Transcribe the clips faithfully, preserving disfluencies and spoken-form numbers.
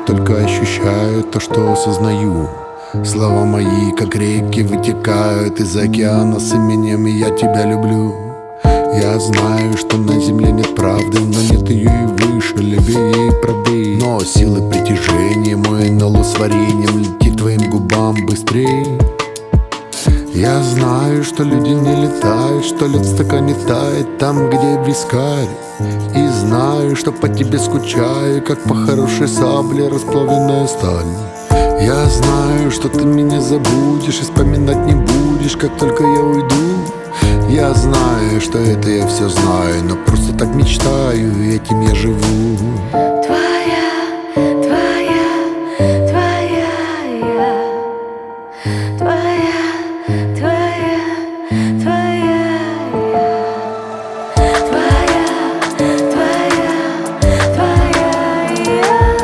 только ощущаю то, что осознаю. Слова мои, как реки, вытекают из океана с именем «Я тебя люблю». Я знаю, что на земле нет правды, но нет ее и выше, левее и правее. Но силы притяжения, мой НЛО с вареньем летит твоим губам быстрее. Я знаю, что люди не летают, что лед в стакане тает там, где вискарь. И знаю, что по тебе скучаю, как по хорошей сабле расплавленная сталь. Я знаю, что ты меня забудешь и вспоминать не будешь, как только я уйду. Я знаю, что это я все знаю, но просто так мечтаю, и этим я живу. Твоя, твоя, твоя я. Твоя, твоя, твоя я. Твоя, твоя, твоя я.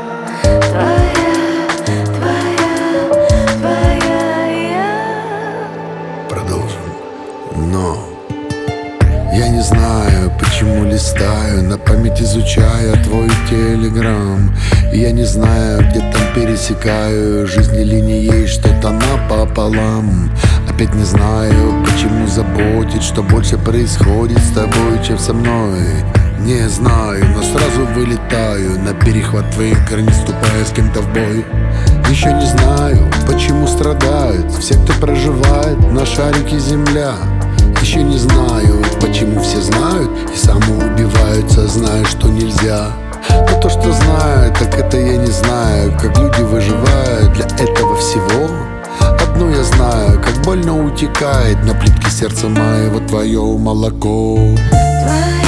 Твоя, твоя, твоя я. Продолжим. Но я не знаю, почему листаю, на память изучая твой телеграм. Я не знаю, где там пересекаю жизни линией, что-то напополам. Опять не знаю, почему заботит, что больше происходит с тобой, чем со мной. Не знаю, но сразу вылетаю на перехват твоих границ, ступая с кем-то в бой. Еще не знаю, почему страдают все, кто проживает на шарике земля. Еще не знаю, почему все знают и самоубиваются, зная, что нельзя. Но то, что знаю, так это я не знаю, как люди выживают для этого всего. Одно я знаю, как больно утекает на плитке сердца моего твое молоко. Твоя.